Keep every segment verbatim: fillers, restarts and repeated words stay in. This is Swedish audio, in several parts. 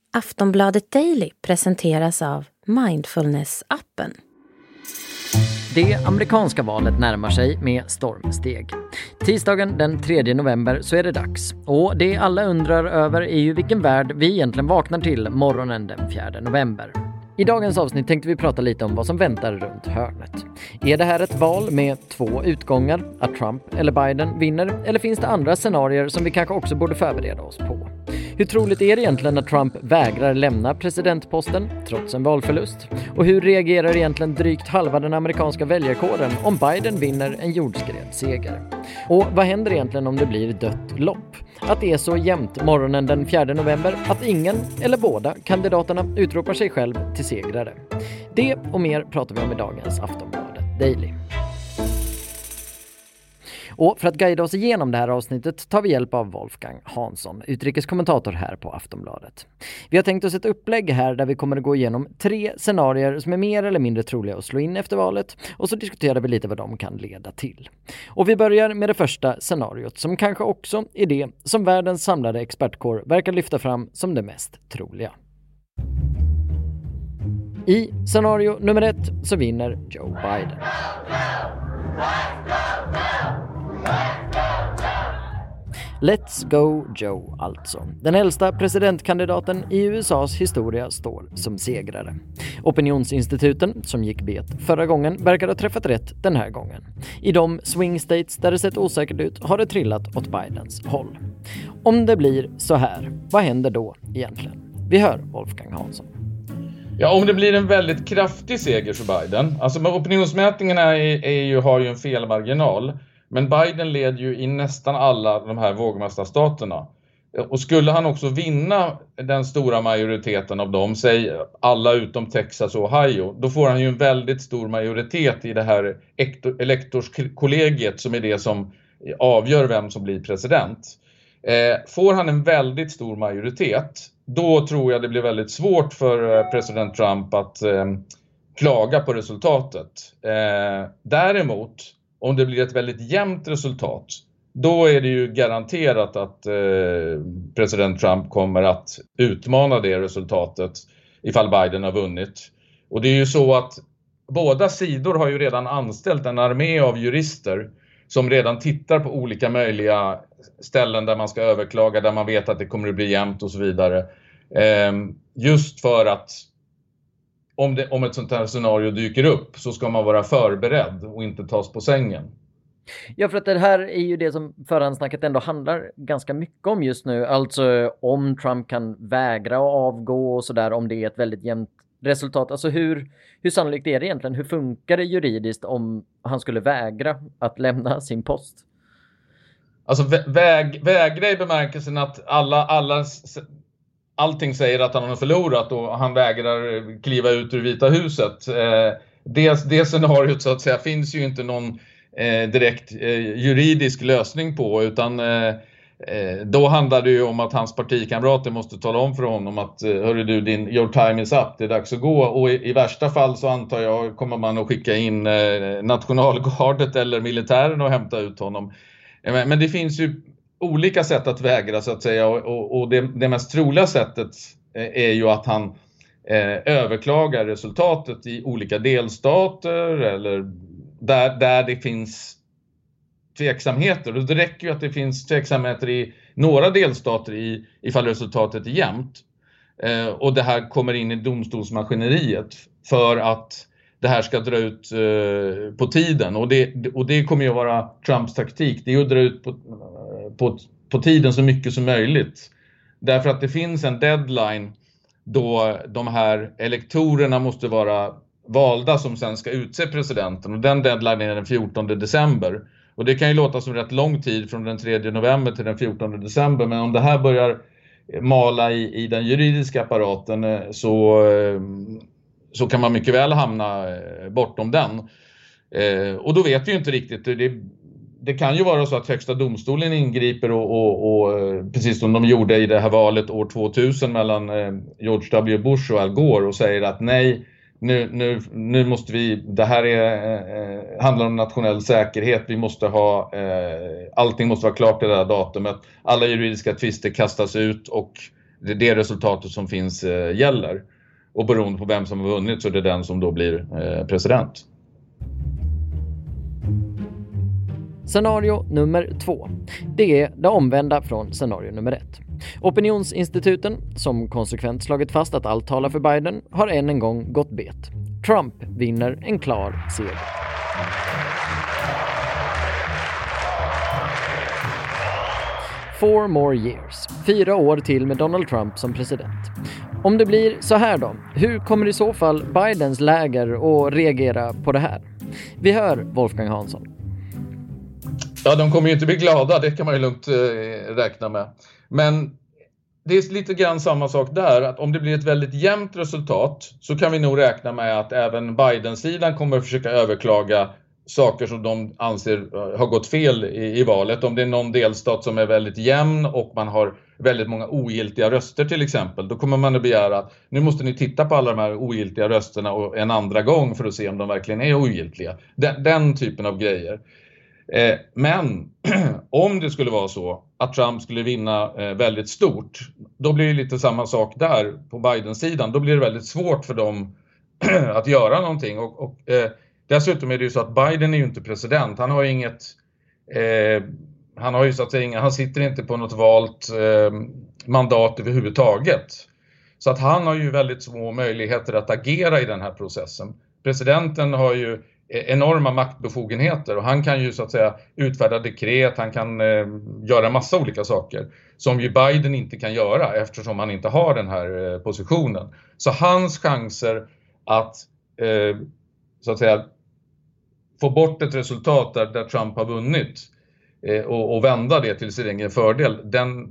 Aftonbladet Daily presenteras av Mindfulness-appen. Det amerikanska valet närmar sig med stormsteg. Tisdagen den tredje november så är det dags. Och det alla undrar över är ju vilken värld vi egentligen vaknar till morgonen den fjärde november. I dagens avsnitt tänkte vi prata lite om vad som väntar runt hörnet. Är det här ett val med två utgångar, att Trump eller Biden vinner, eller finns det andra scenarier som vi kanske också borde förbereda oss på? Hur troligt är det egentligen att Trump vägrar lämna presidentposten trots en valförlust? Och hur reagerar egentligen drygt halva den amerikanska väljarkåren om Biden vinner en jordskredsseger? Och vad händer egentligen om det blir dött lopp? Att det är så jämnt morgonen den fjärde november att ingen eller båda kandidaterna utropar sig själv till segrare. Det och mer pratar vi om i dagens Aftonbladet Daily. Och för att guida oss igenom det här avsnittet tar vi hjälp av Wolfgang Hansson, utrikeskommentator här på Aftonbladet. Vi har tänkt oss ett upplägg här där vi kommer att gå igenom tre scenarier som är mer eller mindre troliga att slå in efter valet, och så diskuterar vi lite vad de kan leda till. Och vi börjar med det första scenariot som kanske också är det som världens samlade expertkår verkar lyfta fram som det mest troliga. I scenario nummer ett så vinner Joe Biden. Let's go Joe alltså. Den äldsta presidentkandidaten i U S A:s historia står som segrare. Opinionsinstituten som gick bet förra gången verkar ha träffat rätt den här gången. I de swing states där det sett osäkert ut har det trillat åt Bidens håll. Om det blir så här, vad händer då egentligen? Vi hör Wolfgang Hansson. Ja, om det blir en väldigt kraftig seger för Biden. Alltså med opinionsmätningarna är, är ju, har ju en felmarginal. Men Biden leder ju i nästan alla de här vågmästarstaterna. Och skulle han också vinna den stora majoriteten av dem, säg alla utom Texas och Ohio, då får han ju en väldigt stor majoritet i det här elektorskollegiet som är det som avgör vem som blir president. Får han en väldigt stor majoritet, då tror jag det blir väldigt svårt för president Trump att klaga på resultatet. Däremot, om det blir ett väldigt jämnt resultat, då är det ju garanterat att eh, president Trump kommer att utmana det resultatet ifall Biden har vunnit. Och det är ju så att båda sidor har ju redan anställt en armé av jurister som redan tittar på olika möjliga ställen där man ska överklaga, där man vet att det kommer att bli jämnt och så vidare. Eh, just för att Om, det, om ett sånt här scenario dyker upp så ska man vara förberedd och inte tas på sängen. Ja, för att det här är ju det som förhandsnacket ändå handlar ganska mycket om just nu. Alltså om Trump kan vägra att avgå och sådär, om det är ett väldigt jämnt resultat. Alltså hur, hur sannolikt är det egentligen? Hur funkar det juridiskt om han skulle vägra att lämna sin post? Alltså väg, vägra i bemärkelsen att alla... alla Allting säger att han har förlorat och han vägrar kliva ut ur Vita huset. Eh, det, det scenariot så att säga finns ju inte någon eh, direkt eh, juridisk lösning på, utan eh, då handlar det ju om att hans partikamrater måste tala om för honom att hörru du, din, your time is up, det är dags att gå. Och i, i värsta fall så antar jag kommer man att skicka in eh, nationalgardet eller militären och hämta ut honom. Eh, men det finns ju olika sätt att vägra så att säga, och, och, och det, det mest troliga sättet är ju att han eh, överklagar resultatet i olika delstater eller där, där det finns tveksamheter. Och det räcker ju att det finns tveksamheter i några delstater i, ifall resultatet är jämnt. Eh, och det här kommer in i domstolsmaskineriet för att det här ska dra ut eh, på tiden. Och det, och det kommer ju vara Trumps taktik. Det är ju att dra ut på, på, på tiden så mycket som möjligt. Därför att det finns en deadline då de här elektorerna måste vara valda som sen ska utse presidenten. Och den deadline är den fjortonde december. Och det kan ju låta som rätt lång tid från den tredje november till den fjortonde december. Men om det här börjar mala i, i den juridiska apparaten så... Eh, så kan man mycket väl hamna bortom den. Eh, och då vet vi ju inte riktigt. Det, det kan ju vara så att högsta domstolen ingriper och, och, och precis som de gjorde i det här valet år tvåtusen mellan eh, George W. Bush och Al Gore och säger att nej, nu, nu, nu måste vi, det här är, eh, handlar om nationell säkerhet. Vi måste ha, eh, allting måste vara klart i det här datumet. Alla juridiska tvister kastas ut och det, det resultatet som finns eh, gäller. Och beroende på vem som har vunnit så är det den som då blir eh, president. Scenario nummer två. Det är det omvända från scenario nummer ett. Opinionsinstituten, som konsekvent slagit fast att allt talar för Biden, har än en gång gått bet. Trump vinner en klar seger. Four more years. Fyra år till med Donald Trump som president. Om det blir så här då, hur kommer i så fall Bidens läger att reagera på det här? Vi hör Wolfgang Hansson. Ja, de kommer ju inte bli glada, det kan man ju lugnt eh, räkna med. Men det är lite grann samma sak där, att om det blir ett väldigt jämnt resultat så kan vi nog räkna med att även Biden-sidan kommer att försöka överklaga saker som de anser har gått fel i, i valet. Om det är någon delstat som är väldigt jämn och man har väldigt många ogiltiga röster till exempel, då kommer man att begära att nu måste ni titta på alla de här ogiltiga rösterna och en andra gång för att se om de verkligen är ogiltiga. Den, den typen av grejer. Eh, men om det skulle vara så att Trump skulle vinna eh, väldigt stort, då blir det lite samma sak där på Biden-sidan. Då blir det väldigt svårt för dem att göra någonting. Och, och eh, dessutom är det ju så att Biden är ju inte president. Han har ju inget, eh, han har ju så att säga inga, han sitter inte på något valt eh, mandat överhuvudtaget. Så att han har ju väldigt små möjligheter att agera i den här processen. Presidenten har ju enorma maktbefogenheter och han kan ju så att säga utfärda dekret, han kan eh, göra massa olika saker som ju Biden inte kan göra eftersom han inte har den här eh, positionen. Så hans chanser att eh, så att säga få bort ett resultat där, där Trump har vunnit eh, och, och vända det till sin egen fördel, den,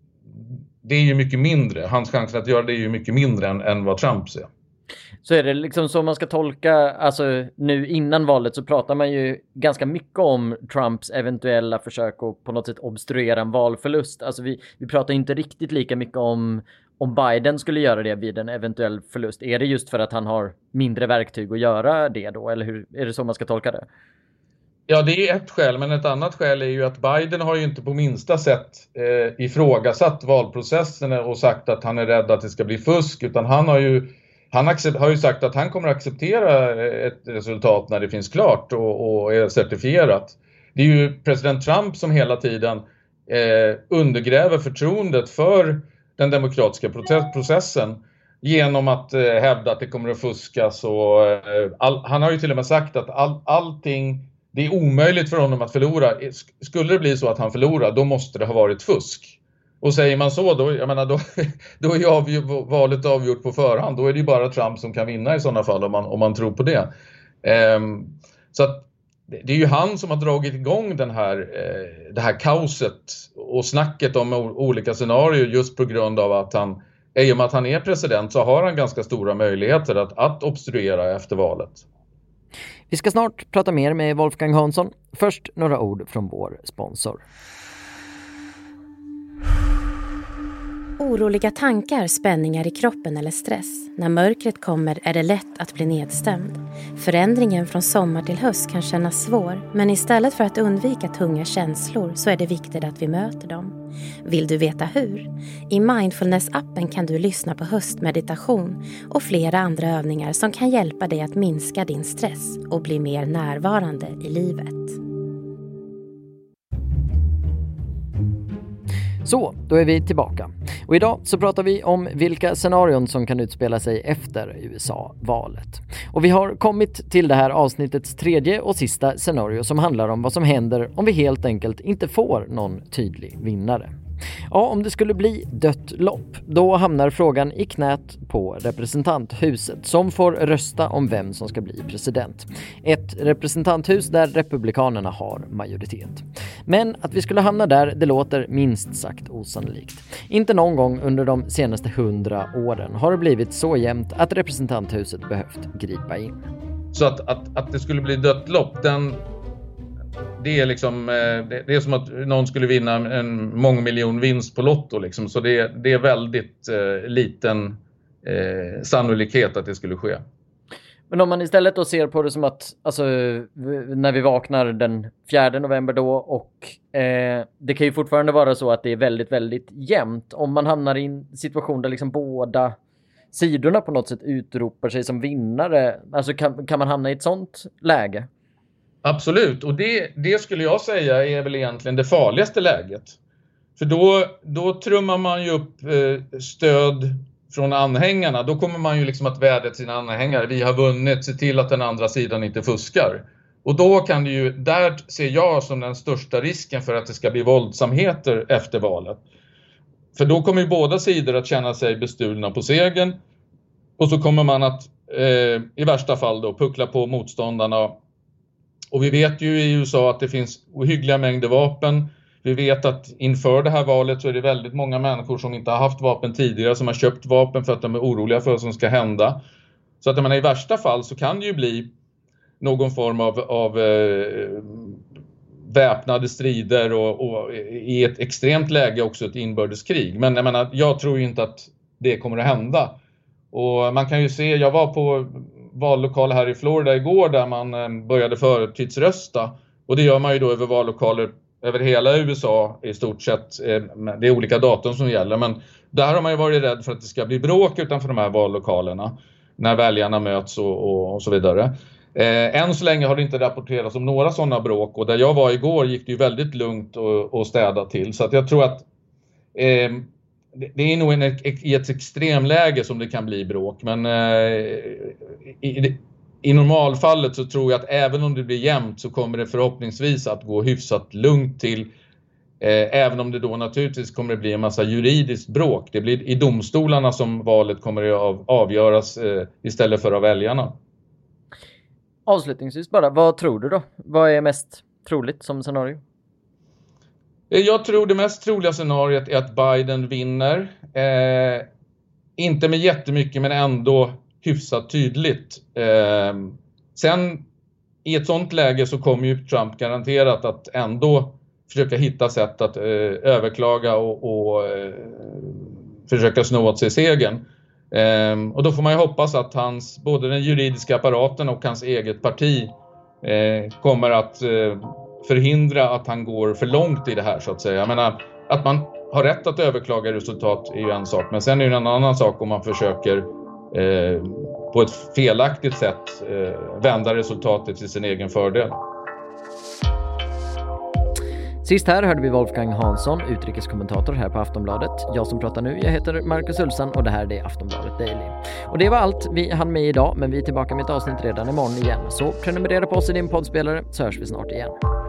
det är ju mycket mindre. Hans chanser att göra det är ju mycket mindre än, än vad Trump ser. Så är det liksom så man ska tolka, alltså nu innan valet så pratar man ju ganska mycket om Trumps eventuella försök att på något sätt obstruera en valförlust. Alltså vi, vi pratar inte riktigt lika mycket om om Biden skulle göra det vid en eventuell förlust. Är det just för att han har mindre verktyg att göra det då? Eller hur är det så man ska tolka det? Ja, det är ett skäl, men ett annat skäl är ju att Biden har ju inte på minsta sätt eh, ifrågasatt valprocessen och sagt att han är rädd att det ska bli fusk, utan han har ju Han har ju sagt att han kommer att acceptera ett resultat när det finns klart och, och är certifierat. Det är ju president Trump som hela tiden eh, undergräver förtroendet för den demokratiska processen genom att eh, hävda att det kommer att fuskas. Och, eh, all, han har ju till och med sagt att all, allting, det är omöjligt för honom att förlora. Skulle det bli så att han förlorar, då måste det ha varit fusk. Och säger man så, då, jag menar, då, då är ju avgjort, valet avgjort på förhand. Då är det ju bara Trump som kan vinna i sådana fall om man, om man tror på det. Um, så att det är ju han som har dragit igång den här, eh, det här kaoset och snacket om olika scenarier just på grund av att han, i och med att han är president så har han ganska stora möjligheter att, att obstruera efter valet. Vi ska snart prata mer med Wolfgang Hansson. Först några ord från vår sponsor. Oroliga tankar, spänningar i kroppen eller stress. När mörkret kommer är det lätt att bli nedstämd. Förändringen från sommar till höst kan kännas svår, men istället för att undvika tunga känslor så är det viktigt att vi möter dem. Vill du veta hur? I Mindfulness-appen kan du lyssna på höstmeditation och flera andra övningar som kan hjälpa dig att minska din stress och bli mer närvarande i livet. Så, då är vi tillbaka. Och idag så pratar vi om vilka scenarion som kan utspela sig efter U S A-valet. Och vi har kommit till det här avsnittets tredje och sista scenario som handlar om vad som händer om vi helt enkelt inte får någon tydlig vinnare. Ja, om det skulle bli dött lopp, då hamnar frågan i knät på representanthuset som får rösta om vem som ska bli president. Ett representanthus där republikanerna har majoritet. Men att vi skulle hamna där, det låter minst sagt osannolikt. Inte någon gång under de senaste hundra åren har det blivit så jämnt att representanthuset behövt gripa in. Så att, att, att det skulle bli dött lopp, den... Det är liksom, det är som att någon skulle vinna en mångmiljon vinst på Lotto liksom. Så det, det är väldigt eh, liten eh, sannolikhet att det skulle ske. Men om man istället då ser på det som att alltså, när vi vaknar den fjärde november då och eh, det kan ju fortfarande vara så att det är väldigt, väldigt jämnt. Om man hamnar i en situation där liksom båda sidorna på något sätt utropar sig som vinnare, alltså kan, kan man hamna i ett sånt läge? Absolut, och det, det skulle jag säga är väl egentligen det farligaste läget. För då, då trummar man ju upp eh, stöd från anhängarna. Då kommer man ju liksom att vädja till sina anhängare. Vi har vunnit, se till att den andra sidan inte fuskar. Och då kan det ju, där ser jag som den största risken för att det ska bli våldsamheter efter valet. För då kommer ju båda sidor att känna sig bestulna på segern. Och så kommer man att eh, i värsta fall då puckla på motståndarna. Och vi vet ju i U S A att det finns ohyggliga mängder vapen. Vi vet att inför det här valet så är det väldigt många människor som inte har haft vapen tidigare som har köpt vapen för att de är oroliga för vad som ska hända. Så att jag menar, i värsta fall så kan det ju bli någon form av, av eh, väpnade strider och, och i ett extremt läge också ett inbördeskrig. Men jag menar, jag tror ju inte att det kommer att hända. Och man kan ju se, jag var på vallokal här i Florida igår där man började förtidsrösta. Och det gör man ju då över vallokaler över hela U S A i stort sett. Det är olika datum som gäller, men där har man ju varit rädd för att det ska bli bråk utanför de här vallokalerna när väljarna möts och, och, och så vidare. Eh, än så länge har det inte rapporterats om några sådana bråk, och där jag var igår gick det ju väldigt lugnt och, och städa till. Så att jag tror att eh, det är nog en, i ett extremläge som det kan bli bråk, men eh, i, i normalfallet så tror jag att även om det blir jämnt så kommer det förhoppningsvis att gå hyfsat lugnt till. Eh, även om det då naturligtvis kommer att bli en massa juridiskt bråk. Det blir i domstolarna som valet kommer att av, avgöras eh, istället för av väljarna. Avslutningsvis bara, vad tror du då? Vad är mest troligt som scenario? Jag tror det mest troliga scenariot är att Biden vinner. Eh, inte med jättemycket, men ändå hyfsat tydligt. Eh, sen i ett sånt läge så kommer ju Trump garanterat att ändå försöka hitta sätt att eh, överklaga och, och eh, försöka snå åt sig segern. Eh, och då får man ju hoppas att hans, både den juridiska apparaten och hans eget parti eh, kommer att eh, förhindra att han går för långt i det här, så att säga. Jag menar, att man har rätt att överklaga resultat är ju en sak, men sen är det en annan sak om man försöker eh, på ett felaktigt sätt eh, vända resultatet till sin egen fördel. Sist här hörde vi Wolfgang Hansson, utrikeskommentator här på Aftonbladet. Jag som pratar nu, jag heter Marcus Ulsan och det här är Aftonbladet Daily. Och det var allt vi hann med idag, men vi är tillbaka med ett avsnitt redan imorgon igen. Så prenumerera på oss i din poddspelare så hörs vi snart igen.